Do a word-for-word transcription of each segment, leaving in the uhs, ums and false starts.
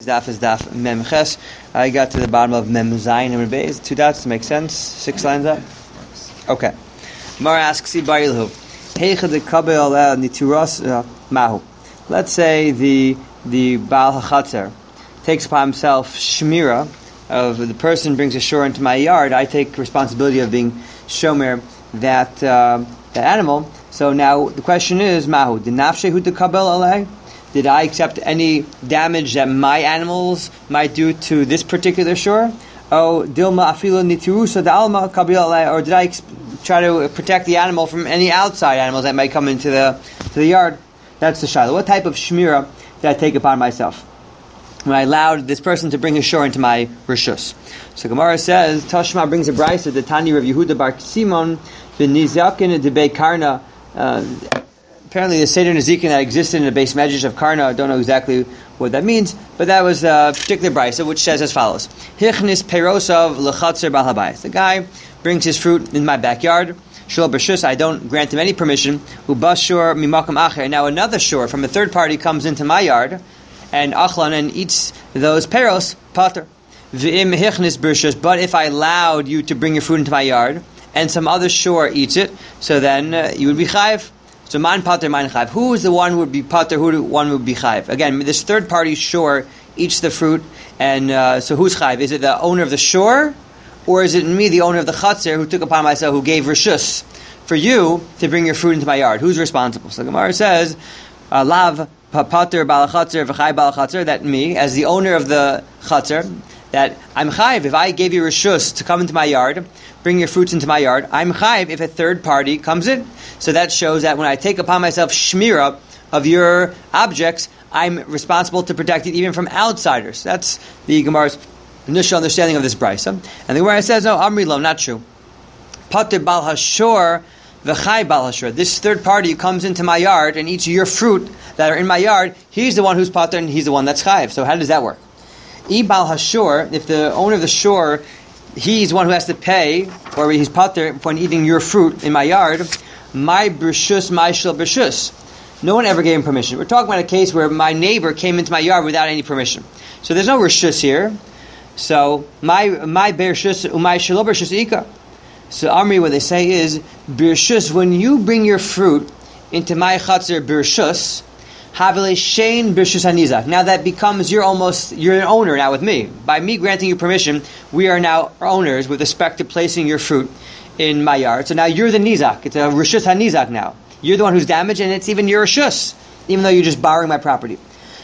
daf is daf mem ches. I got to the bottom of mem zayin and beis. Two dots to make sense. Six lines up. Okay. Mara asks, "Ibarilhu, heicha de kabel nituras mahu." Let's say the the Baal HaChatzer takes upon himself shmira of the person brings a shore into my yard. I take responsibility of being shomer that uh, that animal. So now the question is, mahu de nafshehu de kabel alei? Did I accept any damage that my animals might do to this particular shore? Oh, dilma afilo nitirusa de alma kabel alei? Or did I ex- try to protect the animal from any outside animals that might come into the to the yard? That's the shayla. What type of shmira did I take upon myself when I allowed this person to bring his shore into my rishus? So Gemara says, Tashma brings a brisa, the Tani Rav Yehuda Bar Simon ben Nizakin de Bei Karna. Uh, apparently, the Seder Nizikin that existed in the base medrash of Karna, I don't know exactly what that means, but that was a particular brisa which says as follows: Hichnis perosav lechatzer bal habayis. The guy brings his fruit in my backyard. Shlo b'shus, I don't grant him any permission. Ubashur mimakam acher. Now another shore from a third party comes into my yard, and achlan and eats those peros pater. V'im hichnis b'shus. But if I allowed you to bring your fruit into my yard, and some other shore eats it, so then uh, you would be chayiv. So man pater, man chayiv. Who is the one who would be pater? Who one would be chayiv? Again, this third party shore eats the fruit, and uh, so who's chayiv? Is it the owner of the shore? Or is it me, the owner of the chatzer, who took upon myself, who gave rishus for you to bring your fruit into my yard? Who's responsible? So the Gemara says, "Lav pater bal chatzer v'chay bal chatzer." That me, as the owner of the chatzer, that I'm chayiv. If I gave you rishus to come into my yard, bring your fruits into my yard, I'm chayiv if a third party comes in. So that shows that when I take upon myself shmira of your objects, I'm responsible to protect it even from outsiders. That's the Gemara's initial understanding of this brisa. And the Gemara says, no, Amri lo, not true. Pater bal hashor v'chai bal hashor. This third party who comes into my yard and eats your fruit that are in my yard, he's the one who's pater and he's the one that's chayiv. So how does that work? I bal hashor, if the owner of the shore, he's the one who has to pay, or he's pater when eating your fruit in my yard, my brishus, my shel brishus. No one ever gave him permission. We're talking about a case where my neighbor came into my yard without any permission. So there's no rishus here. So my my bershus umay shelo bershus ika. So Amri, what they say is bershus. When you bring your fruit into my chatzer bershus, havele shein bershus hanizak. Now that becomes you're almost you're an owner now with me. By me granting you permission, we are now owners with respect to placing your fruit in my yard. So now you're the nizak. It's a rishus hanizak now. You're the one who's damaged, and it's even your rishus, even though you're just borrowing my property.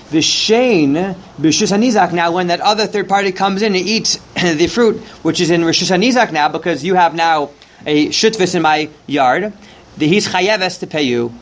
V'shein b'rishus hanizak. Now, when that other third party comes in and eats the fruit, which is in rishus hanizak now, because you have now a shutvis in my yard, the he's chayeves to pay you.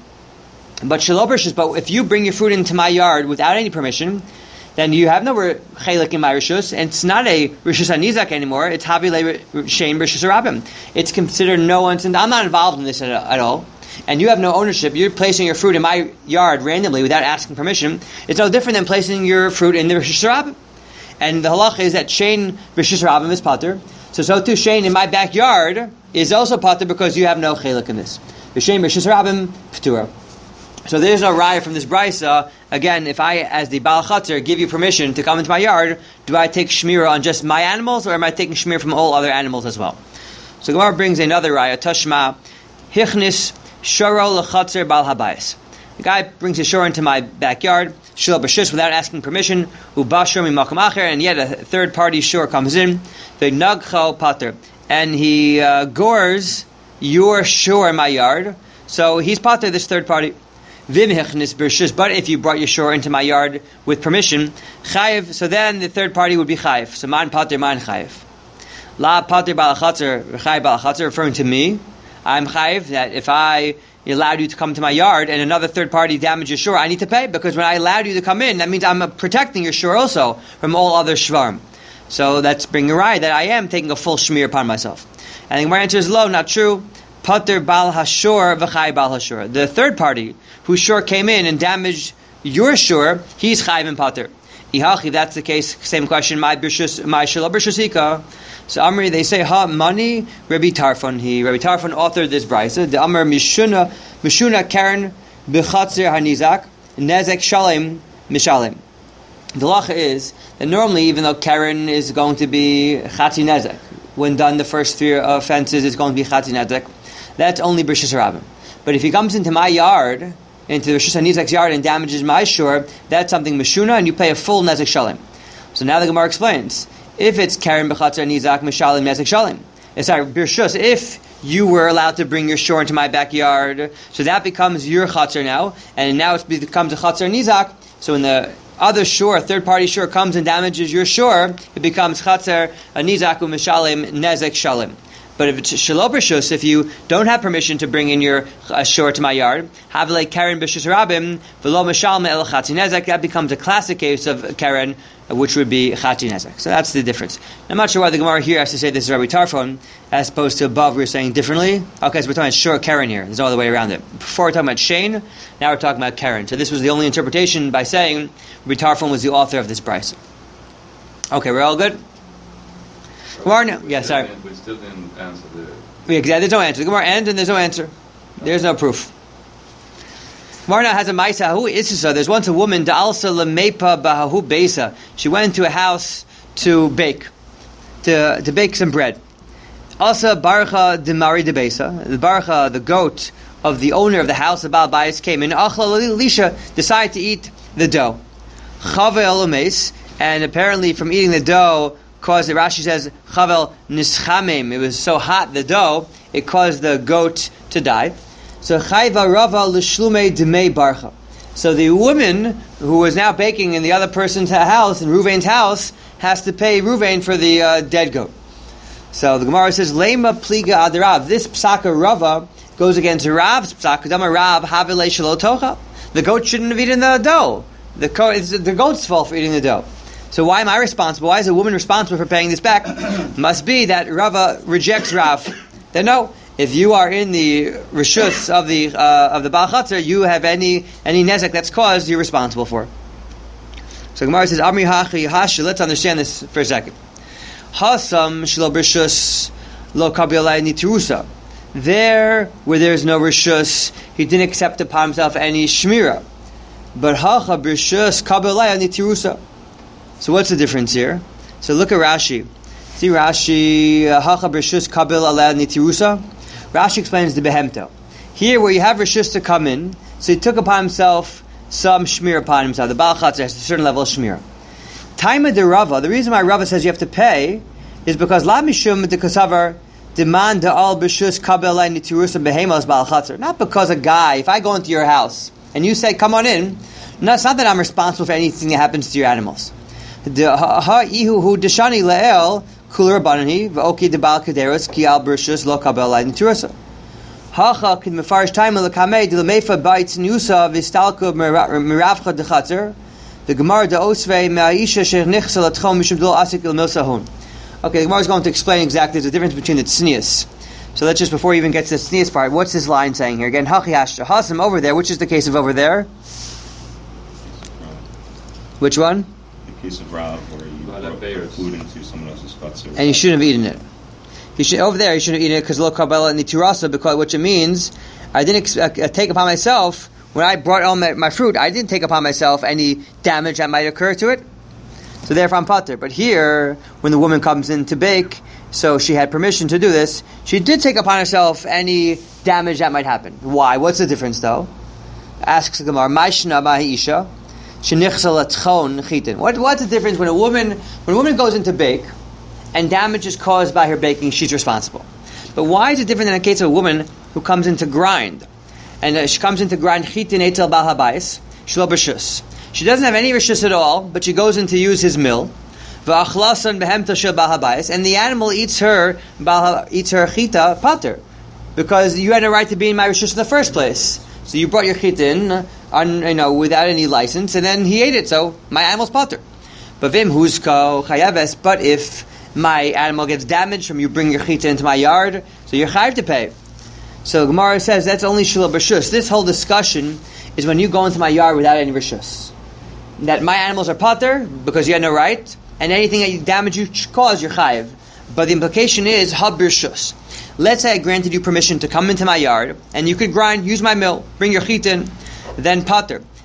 But shelo b'rishus. But if you bring your fruit into my yard without any permission, then you have no chelik in my rishus, and it's not a rishus hanizak anymore. It's havile shein b'rishus rabim. It's considered no one's, and I'm not involved in this at, at all. And you have no ownership, you're placing your fruit in my yard randomly without asking permission, it's no different than placing your fruit in the Rishus Rabbim. And the halacha is that Shein Rishus Rabbim is pater. So, so too, Shein in my backyard is also pater because you have no chelik in this. Shein Rishus Rabbim, P'tura. So there's no raya from this brisa. Again, if I, as the Baal Chatzer, give you permission to come into my yard, do I take shmira on just my animals, or am I taking shmira from all other animals as well? So Gemara brings another raya, Tashma, Hichnis, Shoro lechatzer bal habayis. The guy brings his shore into my backyard, shelo b'shus, without asking permission, ubashur mimakam acher, and yet a third party shore comes in, the nagcho pater, and he uh, gores your shore in my yard, so he's pater, this third party. Vim hechnis b'shus, but if you brought your shore into my yard with permission, chayiv, so then the third party would be chayiv. So man pater, man chayiv. La pater bal chatzer, chayiv bal chatzer, referring to me. I'm chayiv that if I allowed you to come to my yard and another third party damaged your shore, I need to pay, because when I allowed you to come in, that means I'm protecting your shore also from all other shvarim. So that's bringing a raya that I am taking a full shmir upon myself. And the answer is low, not true. Pater bal hashor v'chay bal hashor. The third party whose shore came in and damaged your shore, he's chayiv and pater. Ihachi, if that's the case, same question, my b'rishus, my shelo b'rishusika. So Amri, they say, ha, money, Rabbi Tarfon. He, Rabbi Tarfon authored this brisa. The Amr Mishuna, Mishuna Karen B'chatzer Hanizak, Nezek Shalem Mishalem. The halacha is that normally, even though Karen is going to be Chatzi Nezek, when done the first three offenses, it's going to be Chatzi Nezek. That's only B'Rishus Rabim. But if he comes into my yard, into Rishus HaNizak's yard, and damages my shore, that's something Meshuna, and you pay a full Nezek Shalim. So now the Gemara explains, if it's Karen B'Chatzar Nizak, Meshalim Nezek Shalim. It's sorry, B'Rishus, if you were allowed to bring your shore into my backyard, so that becomes your Chatzar now, and now it becomes a Chatzar Nizak, so when the other shore, a third-party shore, comes and damages your shore, it becomes Chatzar Nizak U'Meshalim Nezek Shalim. But if it's Shelo B'Rishus, if you don't have permission to bring in your uh, shore to my yard, Havle Karen B'Rishus Rabim, V'lo Meshalme El Chatzi Nezek, that becomes a classic case of Karen, which would be Chatzi Nezek. So that's the difference. I'm not sure why the Gemara here has to say this is Rabbi Tarfon, as opposed to above we were saying differently. Okay, so we're talking about shore Karen here. There's no other way around it. Before we're talking about Shane, now we're talking about Karen. So this was the only interpretation by saying Rabbi Tarfon was the author of this price. Okay, we're all good? Gemara, no. Yeah, sorry. We still didn't answer the... Yeah, exactly. There's no answer. The Gemara ends and there's no answer. There's no proof. Gemara now has a Maisa. Who is this? There's once a woman, Da'alsa Lamepa Bahahu Beisa. She went to a house to bake, to to bake some bread. Also, Barucha de Mari de Beisa. The Barucha, the goat of the owner of the house, the Baal Bayis, came in. Achla Lisha decided to eat the dough. Chave Elomes, and apparently from eating the dough, caused, Rashi says, Chavel Nischamim, it was so hot, the dough, it caused the goat to die. So Chayva Rava L'shlume Demei Barcha. So the woman who was now baking in the other person's house, in Ruvain's house, has to pay Ruvain for the uh, dead goat. So the Gemara says, Lema Pliga Adarav. This Psaka Rava goes against Rav's Psaka. Dama Rav Havile Shelo Tocha. The goat shouldn't have eaten the dough. The, co- it's the goat's fault for eating the dough. So why am I responsible? Why is a woman responsible for paying this back? Must be that Rava rejects Rav. Then no, if you are in the rishus of the uh, of the Baal Chatzar, you have any any nezek that's caused, you're responsible for. So Gemara says, Amri hachi hasha. Let's understand this for a second. Hasam shelo b'rishus lo kabilai nitirusa. There, where there's no rishus, he didn't accept upon himself any shmira. But hacha b'rishus kabilai nitirusa. So what's the difference here? So look at Rashi. See Rashi, Hacha B'Rishus Kabil Aleh Nitirusa. Rashi explains the Behemto. Here where you have Rishus to come in, so he took upon himself some shmir upon himself. The Baal Chatzar has a certain level of shmir. Taima de Rava, the reason why Rava says you have to pay is because La Mishum de Kasavar demand de Al B'Rishus Kabil Aleh Nitirusa Behemos Baal Chatzar. Not because a guy, if I go into your house and you say, come on in, no, it's not that I'm responsible for anything that happens to your animals. The ha-ihu hu deshani le'el kuler banani v'oki debal kaderos ki al brishus lo kabel ayin tirasa. Ha-ha kid mefarish time l'kamei de l'mefa baitz niusa v'istalku miravcha dechatzer the gemara de osvei me'aisha shech nichsa l'tchom mishum dol asik il milsahun. Okay, the Gemara is going to explain exactly the difference between the tznius. So let's just, before we even get to the tznius part, what's this line saying here? Again, hachi hashta hasam over there, which is the case of over there? Which one? Case of Rav, where you brought food into someone else's chutzner, and you shouldn't have eaten it. He should over there. You shouldn't have eaten it because lo kabela nitirasa, because which it means I didn't ex- uh, take upon myself when I brought on my, my fruit. I didn't take upon myself any damage that might occur to it. So therefore I'm pater. But here, when the woman comes in to bake, so she had permission to do this, she did take upon herself any damage that might happen. Why? What's the difference though? Asks the Gemara. Maishna mahisha. What, what's the difference when a woman when a woman goes in to bake and damage is caused by her baking, she's responsible. But why is it different than a case of a woman who comes in to grind? And uh, she comes in to grind chitin etel bal habayis, shelo b'rishus. She doesn't have any rishus at all, but she goes in to use his mill. V'achlasan behemta shel bal habayis, and the animal eats her eats her chita pater, because you had no right to be in my rishus in the first place. So you brought your chitin on, you know, without any license, and then he ate it, so my animal's pater. But vim husko chayaves, but if my animal gets damaged from you bringing your chita into my yard, so you're chayav to pay. So Gemara says that's only shelo b'rishus. This whole discussion is when you go into my yard without any rishus. That my animals are pater because you had no right, and anything that you damage you cause, you're chayav. But the implication is ha b'rishus. Let's say I granted you permission to come into my yard, and you could grind, use my mill, bring your chitin, then pater.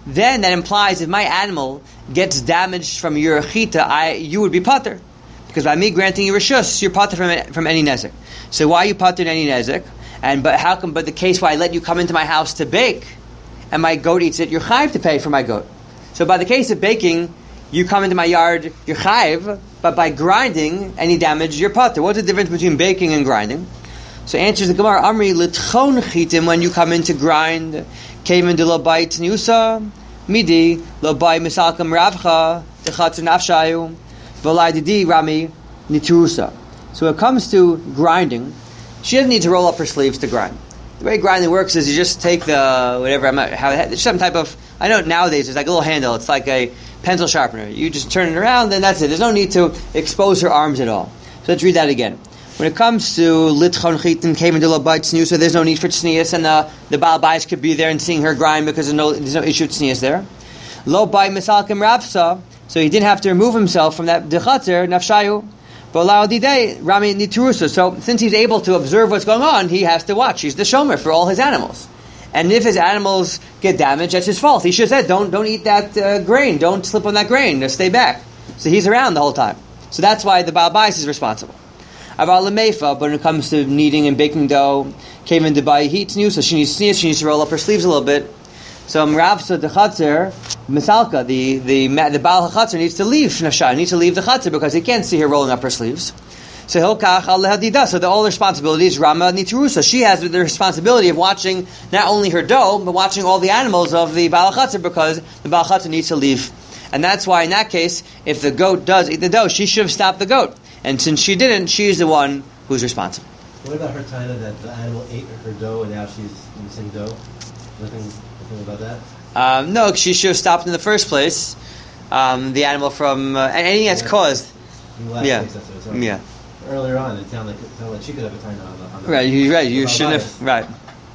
then that implies if my animal gets damaged from your chita, I you would be pater. Because by me granting you reshus, you're pater from, from any nezek. So why are you pater in any nezek? And but how come? But the case where I let you come into my house to bake, and my goat eats it, you're chayiv to pay for my goat. So by the case of baking, you come into my yard, you're chayiv. But by grinding, any damage, you're pater. What's the difference between baking and grinding? So answers the Gemara, Amri l'tchon chitim, when you come in to grind, kaven de lo bayit niusa, midi lo bay misalkam ravcha, dechatzer nafshayu, v'olai didi rami niturusa. So when it comes to grinding, she doesn't need to roll up her sleeves to grind. The way grinding works is you just take the, whatever, I'm not, how, there's some type of, I know nowadays there's like a little handle, it's like a pencil sharpener. You just turn it around, then that's it. There's no need to expose her arms at all. So let's read that again. When it comes to litchon chitin kaven de lo bayit tznius, so there's no need for tznius, and the the baal bayis could be there and seeing her grind because there's no there's no issue with tznius there. Lo bay misalkim ravsa, so he didn't have to remove himself from that dechatzer nafshayu. V'olao didei rami niturusa. So since he's able to observe what's going on, he has to watch. He's the shomer for all his animals. And if his animals get damaged, that's his fault. He should have said, don't don't eat that uh, grain, don't slip on that grain, just stay back. So he's around the whole time. So that's why the baal bayis is responsible. But when it comes to kneading and baking dough, came in to buy heat new, so she needs sneeze, she needs to roll up her sleeves a little bit. So Mravsa the Chatzir, Misalka, the the the Baal Chatzir needs to leave Nashai, needs to leave the Chatzir because he can't see her rolling up her sleeves. So Hilkach al Hadida, so the all responsibilities Rama Nitrusa. She has the responsibility of watching not only her dough, but watching all the animals of the Baal Chatzir because the Baal Chatzir needs to leave. And that's why in that case, if the goat does eat the dough, she should have stopped the goat. And since she didn't, she's the one who's responsible. What about her taina that the animal ate her dough and now she's missing dough? Nothing, nothing about that? Um, no, she should have stopped in the first place. Um, the animal from uh, anything that's caused. Yeah, case, that's what yeah. Earlier on, it sounded like, it sounded like she could have a taina on the. On the right, you right. You shouldn't have. Right.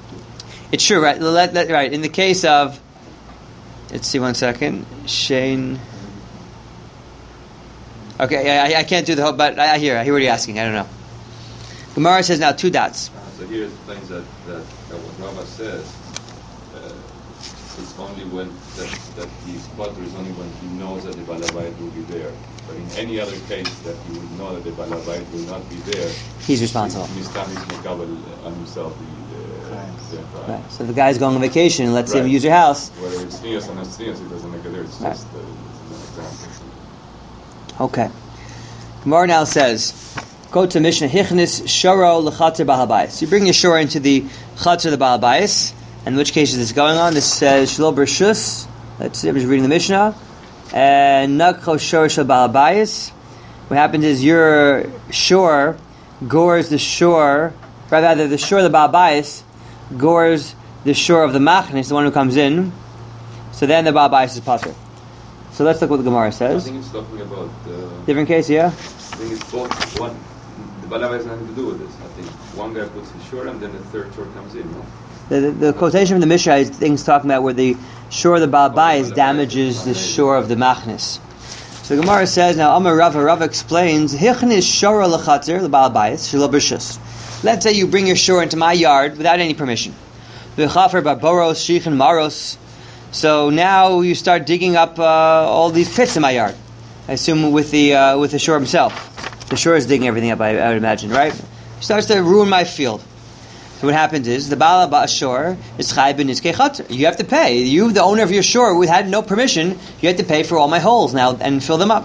It's true. Right. Let, let, right. In the case of, let's see one second. Shane. Okay, I, I can't do the whole, but I, I hear, I hear what you're asking. I don't know. Gemara says now two dots. So here it explains that, that, that what Rava says, uh, it's only when that, that he's potter is only when he knows that the balabait will be there. But in any other case that he would know that the balabait will not be there, he's responsible. Mistam is makabel on himself the, uh, the crime. Right. So the guy's going on vacation. Let's right. him use your house. Whether it's sneers or not sneers, it doesn't make a difference. It's right. just uh, it's an example. Okay. Gemara now says, go to Mishnah Hichnis Shoro L'Chatzer Ba'Habayis. You bring your shore into the Chatzer of the Ba'Habayis. In which case is this going on? This says Shlo Bershus. Let's see, I'm just reading the Mishnah. And Nakho Shor Shel Ba'Habayis. What happens is your shore gores the shore, rather the shore of the Ba'Habayis gores the shore of the Machnis, the one who comes in. So then the Ba'Habayis is pater. So let's look what the Gemara says. I think it's talking about uh, different case, yeah. I think it's both one. The balaba has nothing to do with this. I think one guy puts his shore and then the third shore comes in. No? The, the, the quotation from the Mishnah is things talking about where the shore of the Ba'Habayis damages the shore of the Machnis. So the Gemara says now Amar Rava Rava explains Hichnis Shora L'Chatzer the Ba'Habayis Shelo B'Shus. Let's say you bring your shore into my yard without any permission. V'chafer Barboros Shichin Maros. So now you start digging up uh, all these pits in my yard. I assume with the uh, with the shore himself. The shore is digging everything up, I, I would imagine, right? He starts to ruin my field. So what happens is the Baal Ba'ashor is Chai ben Nizkei Chatzer. You have to pay. You, the owner of your shore, who had no permission, you have to pay for all my holes now and fill them up.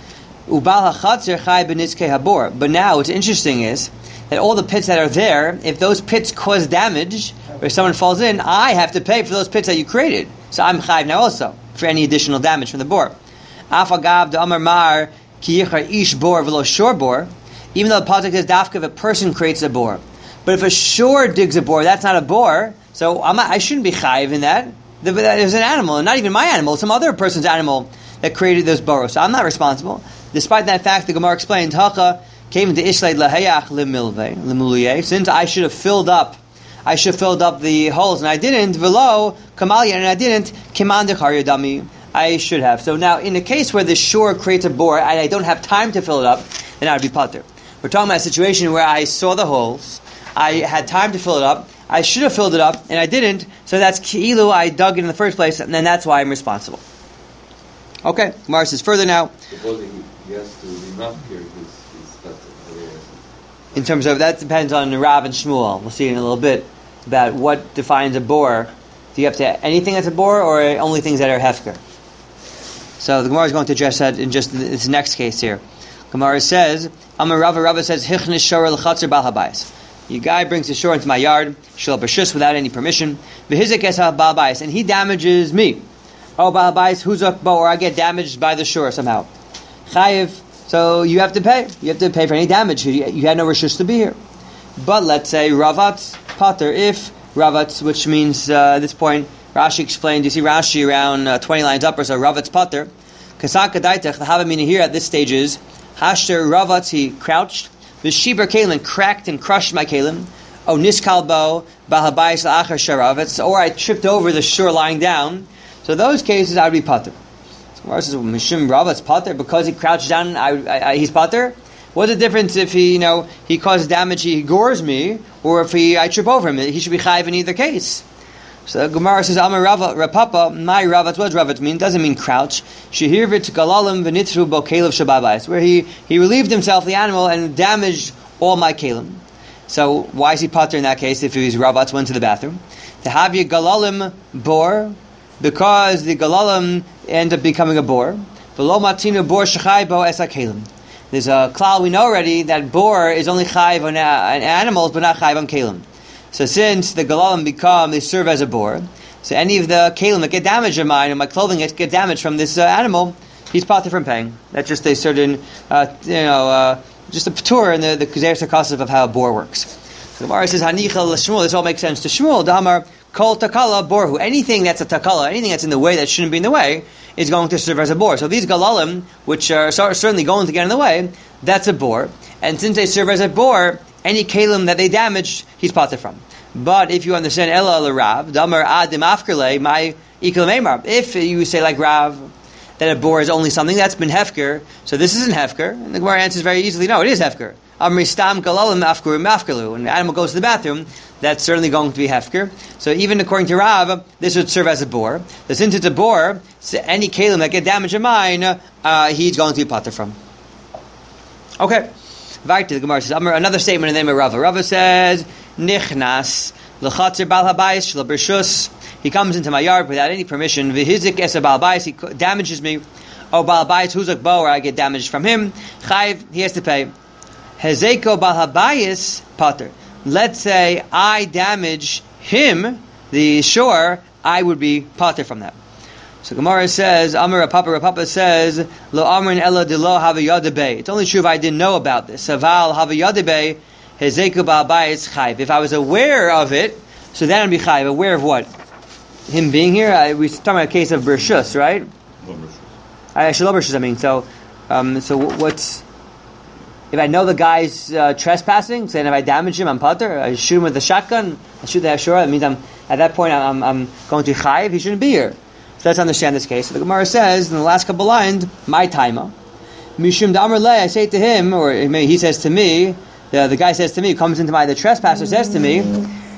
Ubal HaChatzer Chai ben Nizkei Habor. But now what's interesting is that all the pits that are there, if those pits cause damage or someone falls in, I have to pay for those pits that you created. So I'm chayiv now also for any additional damage from the bor. Afagav the Amar Mar ki yichar ish bor v'lo shor bor. Even though the pasuk says dafka if a person creates a bor, but if a shore digs a bor, that's not a bor. So I'm not, I shouldn't be chayiv in that. There's an animal, and not even my animal, some other person's animal that created those boros. So I'm not responsible. Despite that fact, the Gemara explained Hacha came into Ishlaid lahayach lemilve lemuluye. Since I should have filled up. I should have filled up the holes, and I didn't. Velo kamalya, and I didn't. Kiman dechar I should have. So now, in a case where the shore creates a bore, and I don't have time to fill it up, then I would be pater. We're talking about a situation where I saw the holes, I had time to fill it up, I should have filled it up, and I didn't, so that's ki'ilu, I dug it in the first place, and then that's why I'm responsible. Okay, Gemara says further now. Supposing he has to be mafkir his his pater. In terms of, that depends on Rav and Shmuel. We'll see in a little bit about what defines a bor. Do you have to anything that's a bor, or only things that are hefker? So the Gemara is going to address that in just this next case here. Gemara says, Amar Rava, Rava says, Hichnish shor l'chatzer bal habayis. Your guy brings the shore into my yard, shel b'shus, without any permission. V'hizik es bal habayis, and he damages me. Oh, bal habayis huzak bo, or I get damaged by the shore somehow. Chayiv, so you have to pay. You have to pay for any damage. You, you had no rishus to be here. But let's say Ravatz pater, if Ravatz, which means uh, at this point, Rashi explained, you see Rashi around uh, twenty lines up or so, Ravatz pater. Kasaka daitech, the Havamina here at this stage is, Hashter Ravatz, he crouched, the Shiber Kalim cracked and crushed my Kalim, O Niskalbo, Bahabayis La'achar Sharavetz, or I tripped over the shore lying down. So those cases I would be pater. So Gemara says, Mishum Ravatz pater, because he crouched down, I, I, I, he's pater? What's the difference if he, you know, he causes damage, he gores me, or if he, I trip over him? He should be chayiv in either case. So Gemara says, Amar Rava, Rapapa, my Ravatz, what does Ravatz mean? Doesn't mean crouch. Shehirvit galalim v'nitru bo kelev shababayis, where he, he relieved himself, the animal, and damaged all my kalim. So why is he pater in that case if he's Ravatz went to the bathroom? To have your galalim bor, because the galalim end up becoming a bor. V'lo matinu bor shechai bo esa kalim. There's a klal we know already that bor is only chayiv on, uh, on animals, but not chayiv on kalim. So since the galalim become, they serve as a bor, so any of the kalim that get damaged in mine, or my clothing that get damaged from this uh, animal, he's pater from paying. That's just a certain, uh, you know, uh, just a patur in the the kuzer sakasiv of how a bor works. So the Gemara says, Hanicha l'Shmuel, this all makes sense to Shmuel. Damar kol takala borhu. Anything that's a takala, anything that's in the way that shouldn't be in the way, is going to serve as a bor. So these galalim, which are certainly going to get in the way, that's a bor. And since they serve as a bor, any kalim that they damaged, he's pater from. But if you understand Ella l'Rav, Damar adim afkerle, my ikal meimar. If you say like Rav, that a bor is only something that's been hefker, so this isn't hefker, and the Gemara answers very easily, no, it is hefker. Amri stam galalim afkur mafkerlu. When the animal goes to the bathroom, that's certainly going to be hefker. So even according to Rav, this would serve as a bor. So since it's a bor, so any kalim that get damaged in mine, uh, he's going to be pater from. Okay. Right to the Gemara says, another statement in the name of Rava. Rava says, Nichnas l'chatzer bal habayis shel b'rshus. He comes into my yard without any permission. V'hizik es bal habayis. He damages me. Oh, bal habayis huzak bo, or I get damaged from him. Chayiv, he has to pay. Hezeko bal habayis pater. Let's say I damage him, the shore, I would be pater from that. So Gemara says, Amar Rapapa, Rapapa says, Lo amrin ella de lo havayadebe. It's only true if I didn't know about this. Saval havayadebe, hezeku ba'abayis chayv. If I was aware of it, so then I'd be chayv. Aware of what? Him being here? I, we're talking about a case of bershus, right? Actually, lo bershus, I mean. So, um, so what's, if I know the guy's uh, trespassing, saying if I damage him, I'm pater, I shoot him with a shotgun, I shoot the hashura, that means I'm, at that point I'm, I'm going to chayv, he shouldn't be here. So let's understand this case. So the Gemara says in the last couple lines, my taima, mishum damar le, I say to him, or he says to me, the, the guy says to me, comes into my, the trespasser says to me,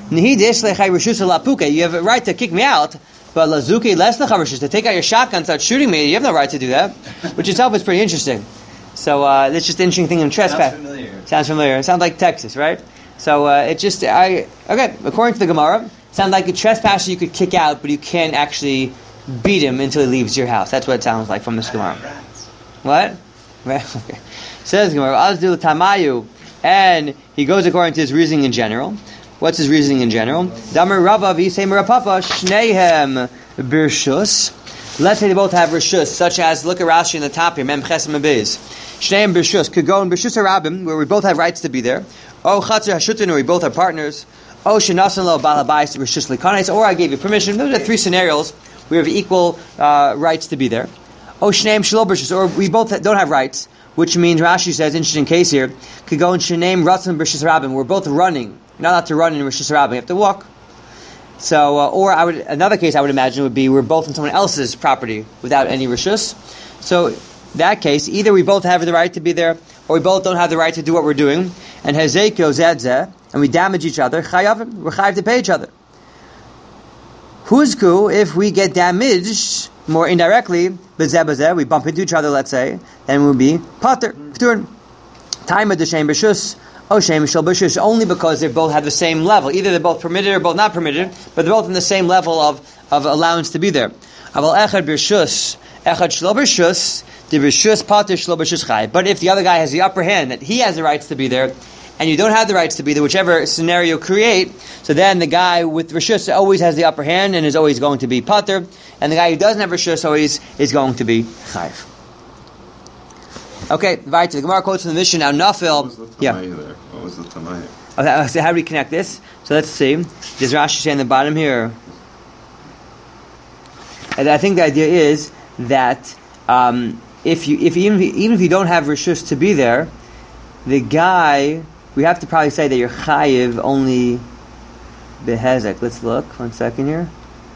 you have a right to kick me out, but lazuki les lecharishus, to take out your shotgun and start shooting me, you have no right to do that, which itself is pretty interesting. So uh, that's just an interesting thing in trespass. Sounds familiar. Sounds familiar. It sounds like Texas, right? So uh, it just, I okay, according to the Gemara, it sounds like a trespasser you could kick out, but you can't actually beat him until he leaves your house. That's what it sounds like from this Gemara. What? Okay. Says Gemara, Azdu Tamayu, and he goes according to his reasoning in general. What's his reasoning in general? Damar Rava v'yisei Merapapa Shnehem Birshus. Let's say they both have Rishus, such as, look at Rashi in the top here, Mem Ches Mem Beis. Shnehem Birshus could go in Birshus Harabim, where we both have rights to be there. Oh Chatzer Hashutin, where we both have partners. Oh Shenasan Lo Bal Habayis Rishus Likanes, or I gave you permission. Those are three scenarios. We have equal uh, rights to be there. Oh, Shneim Shelo B'Rishus, or we both don't have rights, which means Rashi says, interesting case here, could go in Shneim Ratzon B'Rishus Rabim. We're both running. You're not allowed to run in Rishus Rabim. You have to walk. So, uh, or I would another case I would imagine would be we're both in someone else's property without any Rishus. So In that case, either we both have the right to be there, or we both don't have the right to do what we're doing, and hezekyo zedzeh, and we damage each other, chayavim, we're chayav to pay each other. Huzku, if we get damaged more indirectly, bezeh bezeh, we bump into each other, let's say, then we'll be pater, p'turin. Time of the shem b'shus, oh shem shel b'shus, only because they both have the same level. Either they're both permitted or both not permitted, but they're both in the same level of, of allowance to be there. Aval echad b'shus, echad shel b'shus, the b'shus pater shel b'shus chay. But if the other guy has the upper hand, that he has the rights to be there, and you don't have the rights to be there, whichever scenario create, so then the guy with Rishus always has the upper hand and is always going to be Pater, and the guy who doesn't have Rishus always is going to be Chayiv. Okay, right, the Gemara quotes from the Mishnah, now Nafil, What was the yeah. Tanai there? What was the Tanai? Okay, so how do we connect this? So let's see, does Rashi say in the bottom here? And I think the idea is that um, if you, if even, even if you don't have Rishus to be there, the guy, we have to probably say that you're chayiv only behezek. Let's look, one second here.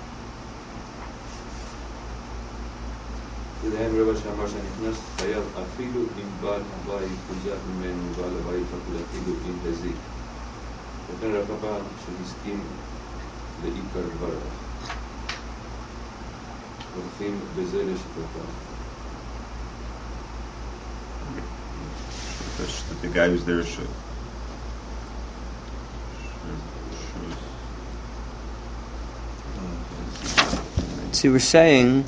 The, the guy who's there should. So we're saying,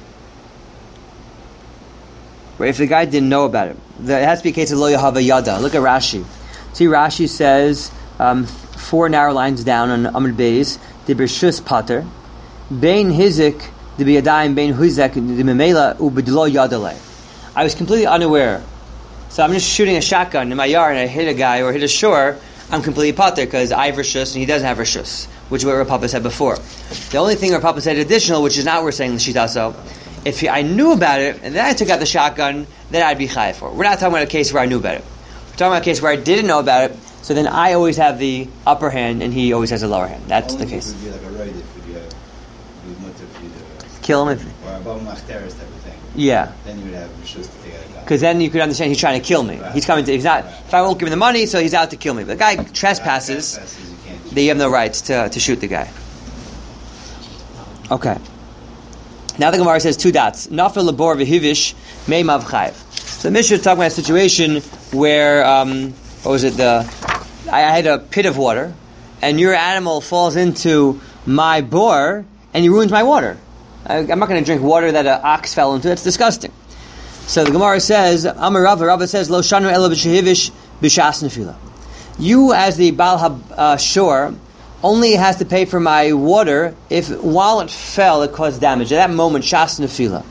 right, if the guy didn't know about it, the, it has to be a case of lo yahava yada. Look at Rashi. See, Rashi says um, four narrow lines down on Amud Beis, the b'shus pater, bein hizik the biyadayim bein hizek the memela ubedlo yadale. I was completely unaware. So I'm just shooting a shotgun in my yard and I hit a guy or hit a shore, I'm completely pater because I have Rishus and he doesn't have Rishus, which is what Rav Papa said before. The only thing Rav Papa said additional, which is not what we're saying in the Shita, so if he, I knew about it and then I took out the shotgun, then I'd be chayav for it. We're not talking about a case where I knew about it. We're talking about a case where I didn't know about it, so then I always have the upper hand and he always has the lower hand. That's Only the case. It would be like a raid if you, uh, you would not if you, uh, Kill him if... or a bomb terrorist type of thing. Yeah. Then you would have Rishus to take out a gun. Because then you could understand he's trying to kill me. Right. He's coming to... He's not... Right. If I won't give him the money, so he's out to kill me. But the guy trespasses, Trespasses, you can't then you have no rights to, to shoot the guy. Okay. Now the Gemara says two dots. Nafil labor v'hivish mei mav chayiv. So the Mishnah is talking about a situation where, um, what was it, the, I, I had a pit of water, and your animal falls into my bore, and he ruins my water. I, I'm not going to drink water that an ox fell into. That's disgusting. So the Gemara says, Amar Rava, Rava says, Lo shanu ela b'shehivish b'shas nefila. You, as the Baal HaShor, only has to pay for my water if, while it fell, it caused damage. At that moment, shas nefila.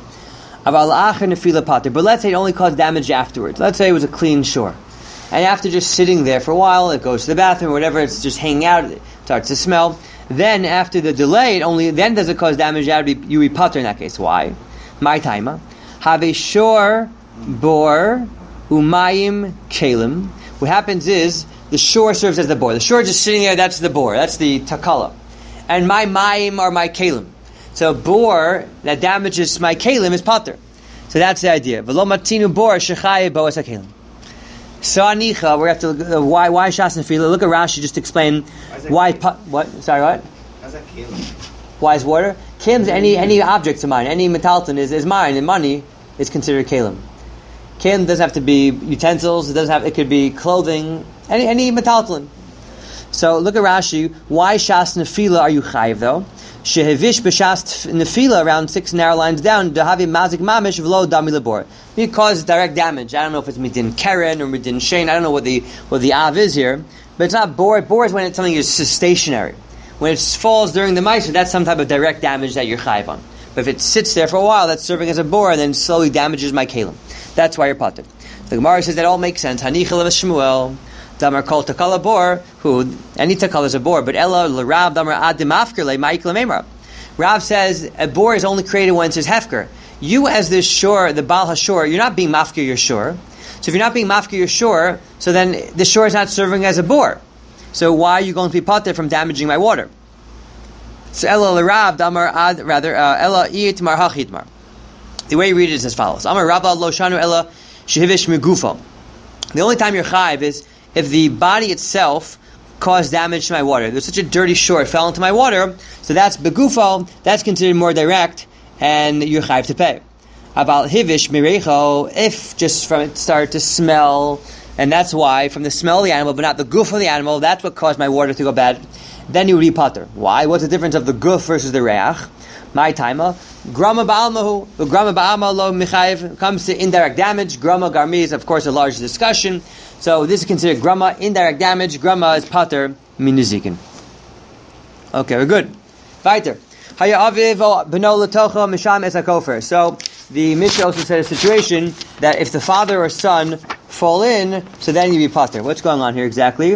But let's say it only caused damage afterwards. Let's say it was a clean shore. And after just sitting there for a while, it goes to the bathroom or whatever, it's just hanging out, it starts to smell. Then after the delay, it only then does it cause damage, you be pater in that case. Why? My taima. Have a shore bor umayim kalim. What happens is the shore serves as the bor. The shore is just sitting there, that's the bor, that's the takala. And my mayim are my kalim. So bor that damages my kalim is pater. So that's the idea. V'lo matinu bor shechaye boas hakalim. So anicha, we have to look, uh, why why shas nefila? Look at Rashi just to explain why. Pa, what? Sorry, what? How's that kalim? Why is water? Kalim's any any object of mine, any metalton is, is mine, and money is considered kalim. Kalim doesn't have to be utensils. It doesn't have. It could be clothing. Any any metalton. So look at Rashi. Why shas nefila are you chayiv though? Shehevish b'shas nefila around six narrow lines down. Dahavi mazik mamish v'lo dami labor. It causes direct damage. I don't know if it's midin keren or midin shein. I don't know what the what the av is here, but it's not bor. Bor is when it's something is stationary. When it falls during the ma'aser, that's some type of direct damage that you're chayiv on. But if it sits there for a while, that's serving as a bor and then slowly damages my kalim. That's why you're pater. The Gemara says that all makes sense. Hanichel of Shmuel. Damar kol takala bor, who any takala is a bor, but Ella l'Rav damar adim afkerle ma'ikla meimar. Rav says a bor is only created when it says hefker. You as the shore, the Baal HaShor, you're not being mafkir your shore. So if you're not being mafkir your shore, so then the shore is not serving as a bor. So why are you going to be pater from damaging my water? So Ella l'Rav damar ad rather uh, Ella iitmar hachitmar. The way you read it is as follows. Amar Rabba lo shanu ella shehivish megufo. The only time you're chayiv is if the body itself caused damage to my water. There's such a dirty shore, it fell into my water, so that's begufo, that's considered more direct, and you're chayiv to pay. About hivish mirecho, if just from it started to smell, and that's why, from the smell of the animal, but not the goof of the animal, that's what caused my water to go bad, then you would be pater. Why? What's the difference of the goof versus the reach? My timer. Grama ba'almahu, the grama ba'alma lo michayiv, comes to indirect damage. Grama garmi is, of course, a large discussion. So this is considered grama, indirect damage. Grama is pater min nizikin. Okay, we're good. Weiter. Haya aviv beno letocha misham es hakofer. So the Mishnah also said a situation that if the father or son fall in, so then you be pater. What's going on here exactly?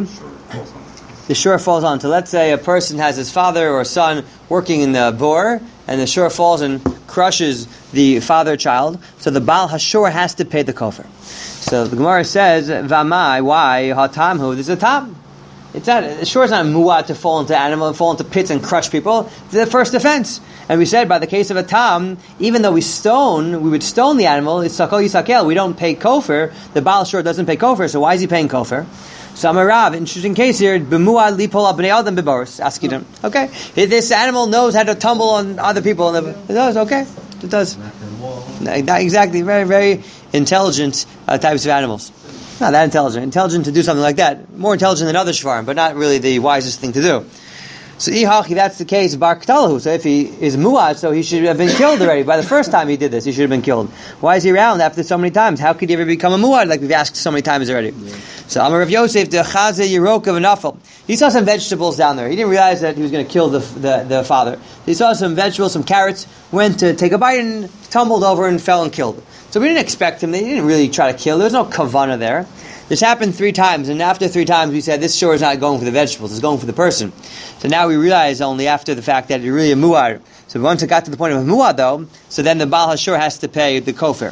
The shore falls on. So let's say a person has his father or son working in the bor, and the shore falls and crushes the father-child. So the Baal Hashor has to pay the kofar. So the Gemara says, "Vamai, why hatamhu?" There's a tam. It's not. The shore is not muad to fall into animal and fall into pits and crush people. It's the first offense. And we said by the case of a tam, even though we stone, we would stone the animal. It's sakol yisakel. We don't pay kofar. The Baal Hashor doesn't pay kofar. So why is he paying kofar? So Amarav, interesting case here, b'muad lipol abnei adam b'boros. Asking him, okay, this animal knows how to tumble on other people. It does, okay, it does. Not exactly, very, very intelligent uh, types of animals. Not that intelligent. Intelligent to do something like that. More intelligent than other shvarim, but not really the wisest thing to do. So ihachi, that's the case, bar ktalahu. So if he is muad, so he should have been killed already. By the first time he did this, he should have been killed. Why is he around after so many times? How could he ever become a muad, like we've asked so many times already? Yeah. So Amar Rav Yosef, the chaze yirok of anafel. He saw some vegetables down there. He didn't realize that he was going to kill the, the the father. He saw some vegetables, some carrots, went to take a bite and tumbled over and fell and killed. So we didn't expect him. They didn't really try to kill. There was no kavana there. This happened three times, and after three times we said, this shore is not going for the vegetables, it's going for the person. So now we realize only after the fact that it's really a muad. So once it got to the point of a muad though, so then the Baal Hashor has to pay the kofar.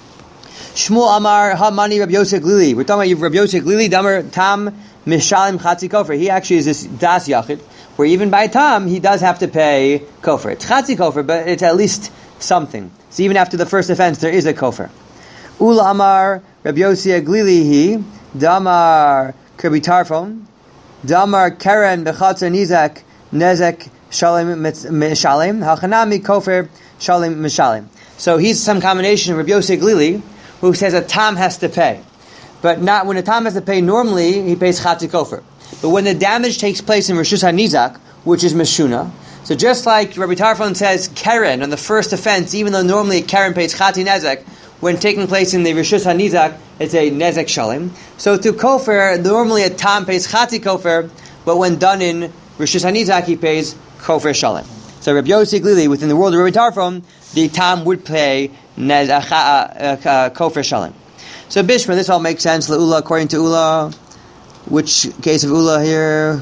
Shmuel Amar Hamani Rabbi Yosef Glili. We're talking about Rabbi Yosef Glili, Damar Tam Mishalim Chatzi Kofar. He actually is this Das Yachid, where even by Tam, he does have to pay kofar. It's Chatzi Kofar, but it's at least something. So even after the first offense, there is a kofar. Ula Amar Rabbi Yosef Glili, Damar Kirby Tarfon, Damar Karen Bechatzer Nizak Nezek Shalem Mishalim, Hachanami Kofar Shalem Mishalim. So he's some combination of Rabbi Yosef Glili, who says a tam has to pay. But not when a tam has to pay, normally he pays Chatzi Kofar. But when the damage takes place in Rishus HaNizak, which is Meshuna, so just like Rabbi Tarfon says Karen on the first offense, even though normally Karen pays Chatzi Nezek, when taking place in the Rishus HaNizak, it's a Nezek Shalim. So to Kofar, normally a tam pays Chatzi Kofar, but when done in Rishus HaNizak, he pays Kofar Shalim. So Rabbi Yosef Glili, within the world of Rabbi Tarfon, the tam would pay nez, uh, uh, uh, Kofar Shalim. So Bishma, this all makes sense. Le'ula, according to Ula, which case of Ula here?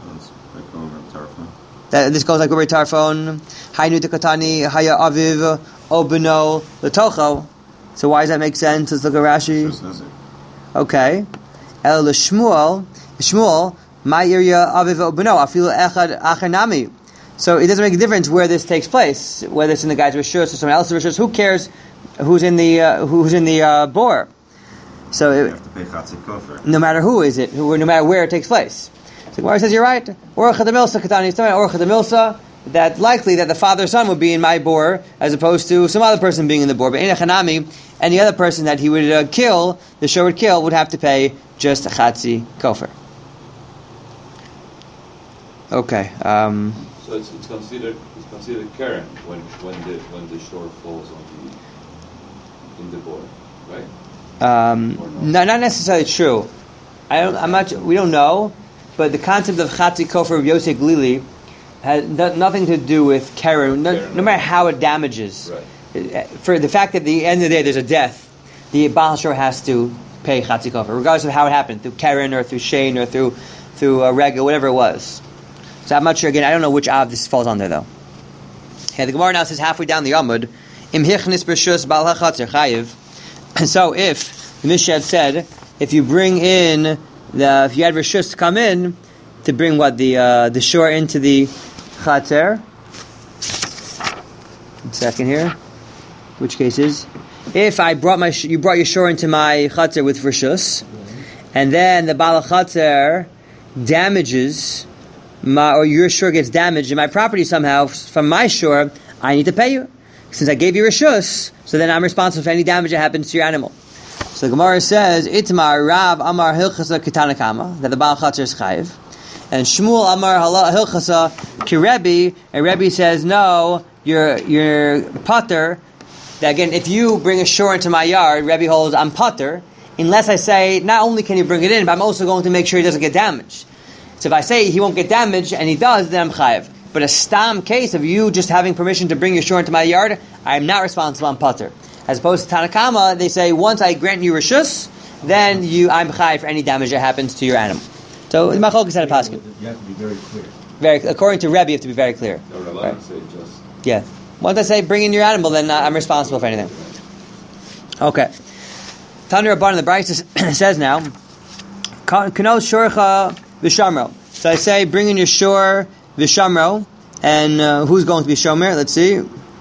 That, this goes like Rabbi Tarfon. Haynu tekatani, haya aviv, obeno, letocho. So why does that make sense? Let's look at Rashi. Okay. El Shmuel, Shmuel, my area aviv obeno, afilu echad achanami. So it doesn't make a difference where this takes place, whether it's in the guy's rishus or someone else's rishus. Who cares who's in the uh, who's in the uh, bor? So it, you have to pay Chatzi Kofar. No matter who is it, who, no matter where it takes place. So Gemara says you're right. Orcha de milsa katani. It's talking about orcha de milsa, that likely that the father son would be in my bor as opposed to some other person being in the bor. But in Hanami, any other person that he would uh, kill, the shore would kill, would have to pay just a Chatzi Kofar. Okay. Um, So it's, it's considered it's considered Karen when when the when the shore falls on the in the bor, right? Um, no, not necessarily true. I don't. I'm not. We don't know, but the concept of Chatzi Kofar of Yosef Glili has no, nothing to do with Karen. No, no matter how it damages, right. For the fact that at the end of the day there's a death, the Baal Hashor has to pay Chatzi Kofar, regardless of how it happened, through Karen or through Shane or through through uh, Rega, whatever it was. So I'm not sure. Again, I don't know which av this falls under though. Okay, the Gemara now says halfway down the Amud, Im hichnis b'rshus bal hachatzer chayiv. So if the Mishnah had said, if you bring in the, if you had rishus to come in to bring what the uh, the shore into the chatzer. One second here. which case is, if I brought my, you brought your shore into my chater with rishus, and then the Baal HaChatzer damages, my, or your shore gets damaged in my property somehow from my shore, I need to pay you. Since I gave you rishus, so then I'm responsible for any damage that happens to your animal. So the Gemara says, Itmar Rav Amar Hilchasa Kitanakama, that the Baal HaChatzer is chayiv. And Shmuel Amar Hilchasa Kirebi, and Rebbe says, no, you're, you're pater. That again, if you bring a shore into my yard, Rebbe holds, I'm pater, unless I say, not only can you bring it in, but I'm also going to make sure he doesn't get damaged. So if I say he won't get damaged, and he does, then I'm chayiv. But a stam case of you just having permission to bring your shore into my yard, I am not responsible, I'm pater. As opposed to Tanakama, they say, once I grant you rishus, then you, I'm chayiv for any damage that happens to your animal. So the machlok is at a pasuk. You have to be very clear. Very, according to Rebbe, you have to be very clear. No, Right. say just. Yeah. Once I say bring in your animal, then uh, I'm responsible for anything. Okay. Tanu Rabban, the Brayta says now, Kano shorcha v'shamro. So I say bring in your shore v'shamro, and uh, who's going to be shomer? Let's see.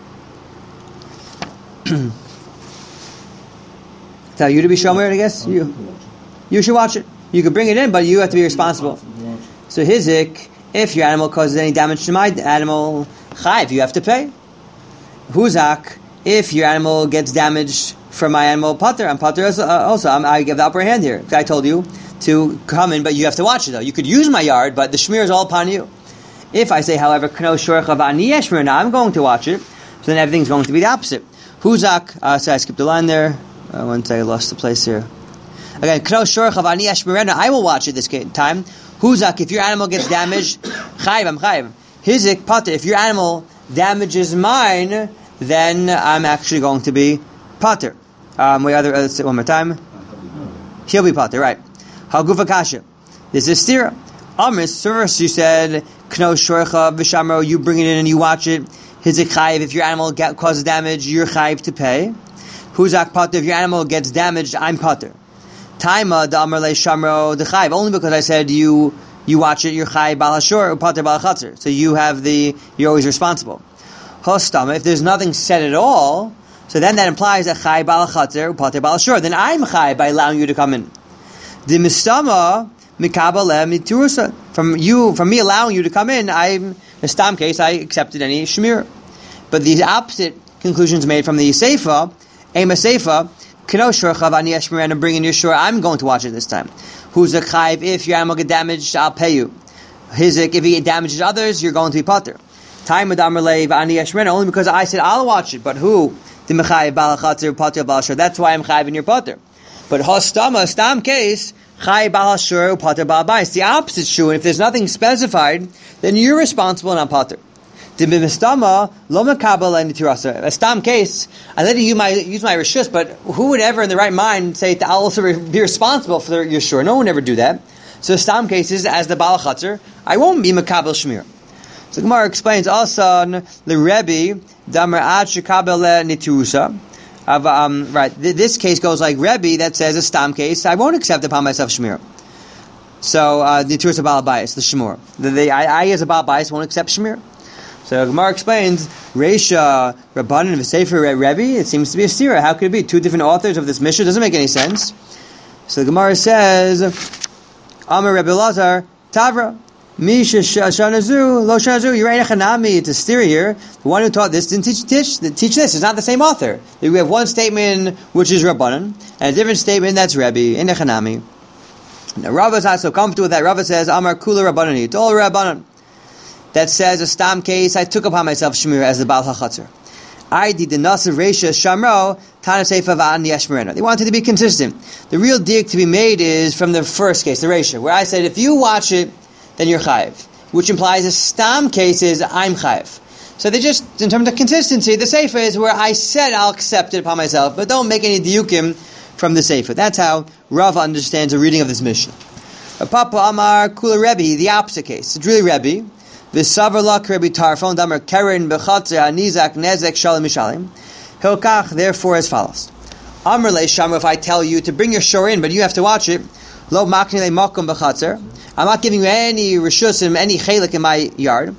Tell you to be shomer, I guess. You, you should watch it. You could bring it in, but you have to be responsible. So hizik, if your animal causes any damage to my animal, chayv, you have to pay. Huzak, if your animal gets damaged from my animal, pater, I'm pater also. Uh, also I'm, I give the upper hand here. I told you to come in, but you have to watch it though. You could use my yard, but the shmir is all upon you. If I say, however, kno shorcha v'ani yeshmer, now I'm going to watch it, so then everything's going to be the opposite. Huzak, uh, so I skipped the line there. Uh, one second, I lost the place here. Again, kno shorcha v'ani yeshmer, I will watch it this time. Huzak, if your animal gets damaged, chayv, I'm chayv. Hizik, pater, if your animal damages mine, then I'm actually going to be pater. Um, we other, let's say one more time. He'll be pater, right. Hagufa kasha. This is stira. Amris, first you said, kno shorcha v'shamro, you bring it in and you watch it. Hizik chayv, if your animal get, causes damage, you're chayv to pay. Huzak pater, if your animal gets damaged, I'm pater. Taima the amar le shamro the chayv, only because I said you you watch it, you're chayv bal hashor or pater bal chatzer. So you have the, you're always responsible. Hostama, if there's nothing said at all, so then that implies that chayv bal chatzer or pater bal hashor. Then I'm chayv by allowing you to come in. The mistama mikabel miturusa, from you, from me allowing you to come in, I'm the stam case I accepted any shmir. But the opposite conclusions made from the seifa, ema seifa. Kno shorcha v'ani yeshmer, and bring in your shore, I'm going to watch it this time. Who's a chayv? If your animal get damaged, I'll pay you. Hizik, if he damages others, you're going to be pater. Time with Amarle v'ani yeshmer, only because I said I'll watch it, but who? The mechayv bal chatzer pater bal shor. That's why I'm chayv in your pater. But hostama stam case chayv bal shor pater bal bais. The opposite is true, and if there's nothing specified, then you're responsible and I'm pater. A stam case, I let you my, use my rishus, but who would ever in the right mind say to I'll also be responsible for your shore? No one would ever do that. So stam cases, as the Baal HaChatzer, I won't be makabel shmir. So Gemara explains also the Rebbe damar ad shekabel niturusa. Um, right, this case goes like Rebbe that says a stam case, I won't accept upon myself shmir. So uh, niturusa Baal Bayis, the shmur. The, the, I, I as a Baal Bayis won't accept shmir. So Gemara explains, Reisha, Rabbanan, V'Sefer, Rebbe, it seems to be a stira. How could it be? Two different authors of this Mishnah? Doesn't make any sense. So the Gemara says, Amar Rebbe Lazar, Tavra, Misha Shanazu, Lo Shanazu, Yerei Nechanami, it's a stira here. The one who taught this didn't teach, teach, teach this. It's not the same author. We have one statement, which is Rabbanan, and a different statement, that's Rebbe, in Nechanami. Now Rava's not so comfortable with that. Rava says, Amar Kula Rabbanani, it's all Rabbanan. That says a stam case, I took upon myself shmir as the Baal HaChatzer. I did the Nasiv Reisha Shamro Tana Seifa V'an Yeshmerena. They wanted to be consistent. The real dig to be made is from the first case, the Reisha, where I said if you watch it, then you're chayiv, which implies a stam case is I'm chayiv. So they just, in terms of consistency, the Seifa is where I said I'll accept it upon myself, but don't make any diukim from the Seifa. That's how Rav understands the reading of this Mishnah. Papa Amar Kula Rebbe, the opposite case. It's really Rebbe. V'savar Rebbe Tarfon Damar Keren B'chatzer Anizak Nezek Shalom Mishalim. Hilkach, therefore, as follows: Amar Le Shamar, if I tell you to bring your shore in, but you have to watch it. Lo Makni Le Makom B'chatzer. I'm not giving you any rishus and any chelik in my yard.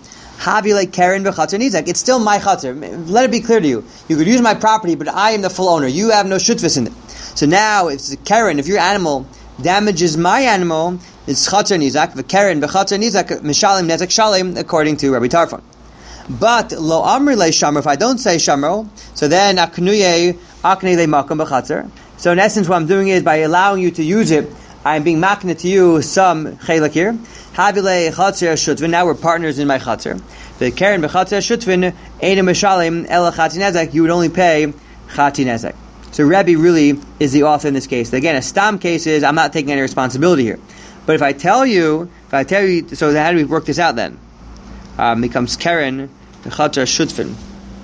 Havile Karen b'chatzar nizak. It's still my chatzar. Let it be clear to you. You could use my property, but I am the full owner. You have no shutvis in it. So now, if it's Karen, if your animal damages my animal, it's chatzar nizak. The Karen b'chatzar nizak mishalim nezek shalim, according to Rabbi Tarfon. But lo amri le shamro. If I don't say shamro, so then aknuye akne le makom b'chatzar. So in essence, what I'm doing is by allowing you to use it, I'm being makna to you some chelak here. Havile chatzar shutvin. Now we're partners in my chatzar. The Karen b'chatzar shutvin einu mishalim el chati nezek. You would only pay chati nezek. So Rebbe really is the author in this case. Again, a stam case is I'm not taking any responsibility here. But if I tell you, if I tell you, so how do we work this out then? Um, becomes Karen b'chatzar shutvin.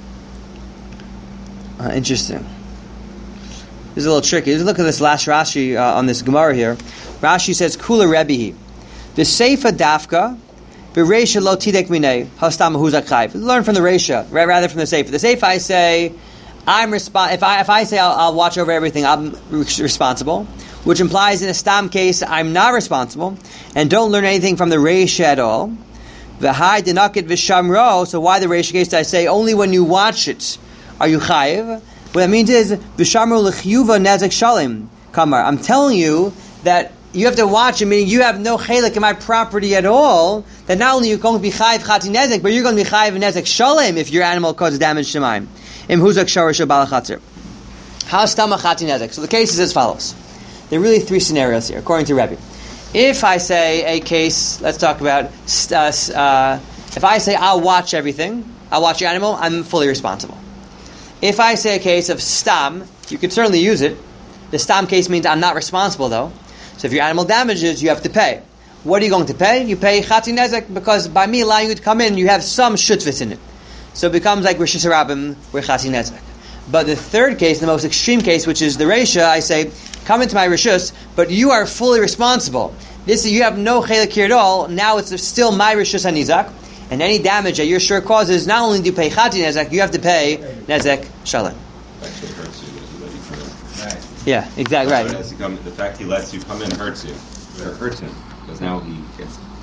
Uh, interesting. This is a little tricky. Let's look at this last Rashi uh, on this Gemara here. Rashi says, Kula Rebbe. The Seifa Dafka, Bereisha lo tidek minei, hastam huzak chayv. Learn from the Reisha, rather from the Seifa. The Seifa I say, I'm resp- if I if I say I'll, I'll watch over everything, I'm re- responsible, which implies in a stam case I'm not responsible, and don't learn anything from the Reisha at all. V'hai denakit v'shamro. So why the Reisha case? I say only when you watch it are you chayiv. What that means is v'shamro l'chiyuva nezek shalim. Kamar, I'm telling you that you have to watch it, meaning you have no chelik in my property at all. That not only you're going to be chayiv chati nezek, but you're going to be chayiv nezek shalim if your animal causes damage to mine. Im huzak sharash balachatzir. How stama chati nezek? So the case is as follows. There are really three scenarios here, according to Rebbe. If I say a case, let's talk about, uh, uh, if I say I'll watch everything, I'll watch your animal, I'm fully responsible. If I say a case of stam, you could certainly use it. The stam case means I'm not responsible though. So if your animal damages, you have to pay. What are you going to pay? You pay chati nezek, because by me allowing you to come in, you have some shutvis in it. So it becomes like Rishis Harabim, where chati nezek. But the third case, the most extreme case, which is the Reisha, I say, come into my Rishus, but you are fully responsible. This you have no chelik here at all. Now it's still my Rishus HaNizak, and any damage that your share causes, not only do you pay chati nezek, you have to pay nezek shalem. Actually hurts you. That you come in. Right. Yeah, exactly right. As you come, the fact he lets you come in hurts you. It hurts him because now he gets